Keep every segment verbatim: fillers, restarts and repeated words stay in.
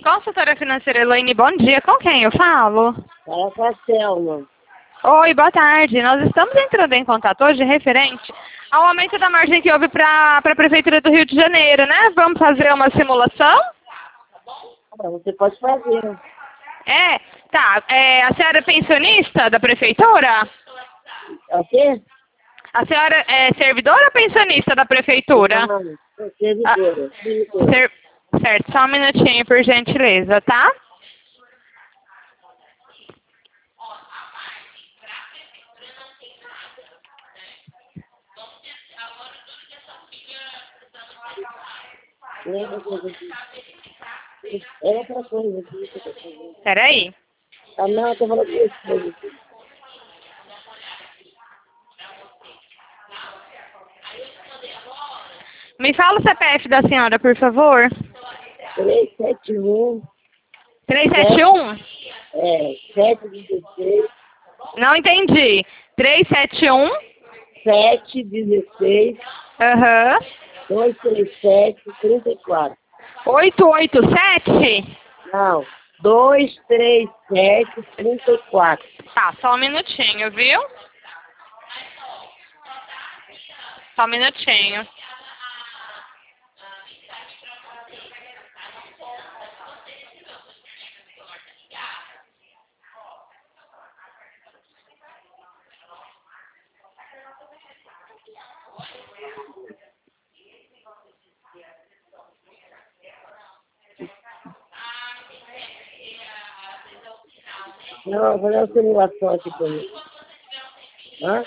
Consultora financeira Elaine, bom dia. Com quem eu falo? Fala com a Selma. Oi, boa tarde. Nós estamos entrando em contato hoje referente ao aumento da margem que houve para a Prefeitura do Rio de Janeiro, né? Vamos fazer uma simulação? Ah, você pode fazer. É, tá. É, a senhora é pensionista da Prefeitura? É o quê? A senhora é servidora ou pensionista da Prefeitura? Não, sou servidora. Ah, servidora. ser, certo, só um minutinho, por gentileza, tá? Lembra que eu disse? É outra coisa aqui que eu tô fazendo. Peraí. Ah, não, eu tô falando de outra coisa aqui. Me fala o C P F da senhora, por favor. três sete um, trezentos e setenta e um? é, sete dezesseis, Não entendi. trezentos e setenta e um? sete dezesseis, Aham. dois três sete, trinta e quatro. oitocentos e oitenta e sete? Não, dois três sete, trinta e quatro. Tá, só um minutinho, viu? Só um minutinho. Não, vou fazer uma simulação aqui pra mim. Hã?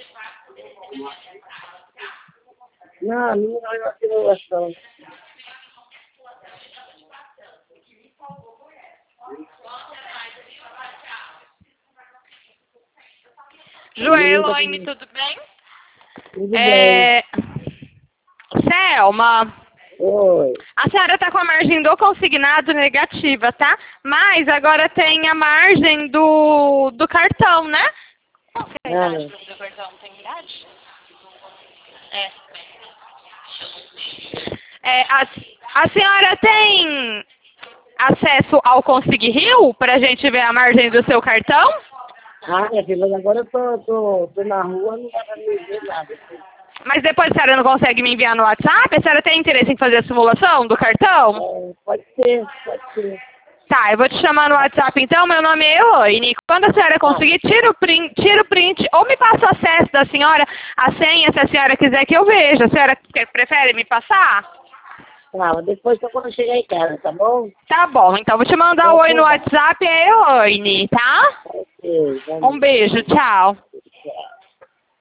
Não, não é uma simulação. Joelaine, tudo bem? Tudo É... Selma, bem. Oi. a senhora está com a margem do consignado negativa, tá? Mas agora tem a margem do, do cartão, né? Qual que é a idade Ah, do cartão? Tem idade? É. É, a, a senhora tem acesso ao Consig Rio para a gente ver a margem do seu cartão? ah, minha filha, mas agora eu tô, tô, tô na rua, não dá pra me ver nada. Mas depois a senhora não consegue me enviar no WhatsApp? A senhora tem interesse em fazer a simulação do cartão? É, pode ser, pode ser. Tá, eu vou te chamar no WhatsApp então, meu nome é Elaine. Quando a senhora conseguir, tira o print, tira o print ou me passa o acesso da senhora, a senha, se a senhora quiser que eu veja. A senhora prefere me passar? Tá, mas depois só quando eu chegar em casa, tá bom? Tá bom, então vou te mandar Então, um oi no tá. WhatsApp, é Elaine, tá? Ok, vamos. Um beijo, tchau.